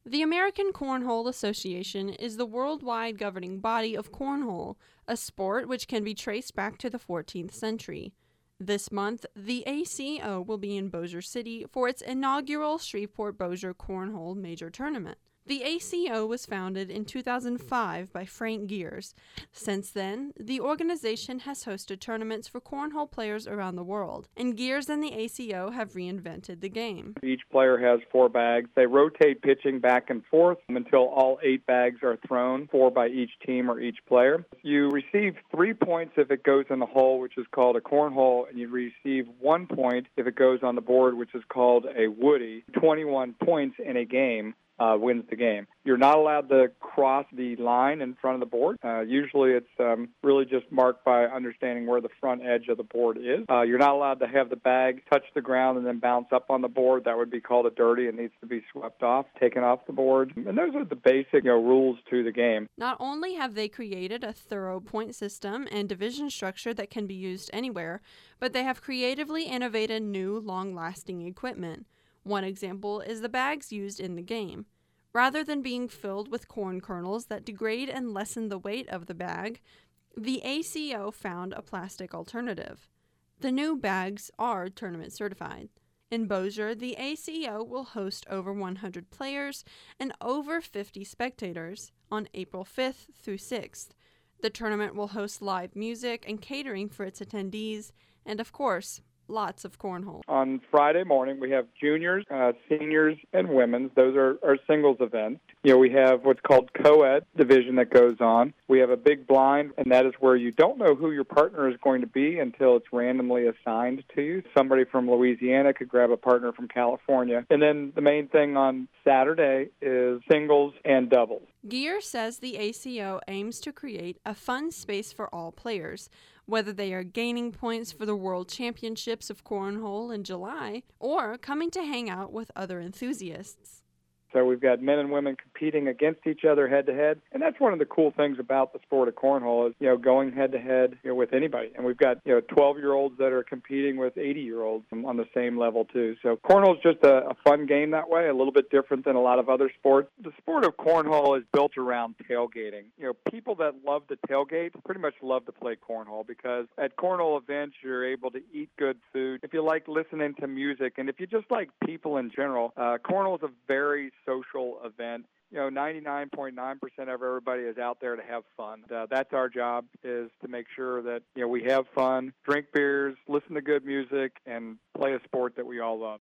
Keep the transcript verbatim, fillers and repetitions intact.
The American Cornhole Association is the worldwide governing body of cornhole, a sport which can be traced back to the fourteenth century. This month, the A C O will be in Bossier City for its inaugural Shreveport-Bossier Cornhole Major Tournament. The A C O was founded in two thousand five by Frank Gears. Since then, the organization has hosted tournaments for cornhole players around the world, and Gears and the A C O have reinvented the game. Each player has four bags. They rotate pitching back and forth until all eight bags are thrown, four by each team or each player. You receive three points if it goes in the hole, which is called a cornhole, and you receive one point if it goes on the board, which is called a woody. twenty-one points in a game Uh, wins the game. You're not allowed to cross the line in front of the board. Uh, usually it's um, really just marked by understanding where the front edge of the board is. Uh, you're not allowed to have the bag touch the ground and then bounce up on the board. That would be called a dirty. It needs to be swept off, taken off the board. And those are the basic you know, rules to the game. Not only have they created a thorough point system and division structure that can be used anywhere, but they have creatively innovated new, long-lasting equipment. One example is the bags used in the game. Rather than being filled with corn kernels that degrade and lessen the weight of the bag, the A C O found a plastic alternative. The new bags are tournament certified. In Bossier, the A C O will host over one hundred players and over fifty spectators on April fifth through sixth. The tournament will host live music and catering for its attendees, and of course, lots of cornhole. On Friday morning, we have juniors, uh, seniors, and women's. Those are, are singles events. You know, we have what's called co-ed division that goes on. We have a big blind, and that is where you don't know who your partner is going to be until it's randomly assigned to you. Somebody from Louisiana could grab a partner from California. And then the main thing on Saturday is singles and doubles. Gear says the A C O aims to create a fun space for all players, whether they are gaining points for the World Championships of Cornhole in July or coming to hang out with other enthusiasts. So we've got men and women competing against each other head-to-head, and that's one of the cool things about the sport of cornhole is, you know, going head-to-head you know, with anybody. And we've got, you know, twelve-year-olds that are competing with eighty-year-olds on the same level, too. So cornhole is just a, a fun game that way, a little bit different than a lot of other sports. The sport of cornhole is built around tailgating. You know, people that love to tailgate pretty much love to play cornhole because at cornhole events, you're able to eat good food. If you like listening to music, and if you just like people in general, uh, cornhole is a very social event. You know, ninety-nine point nine percent of everybody is out there to have fun. Uh, that's our job, is to make sure that, you know, we have fun, drink beers, listen to good music, and play a sport that we all love.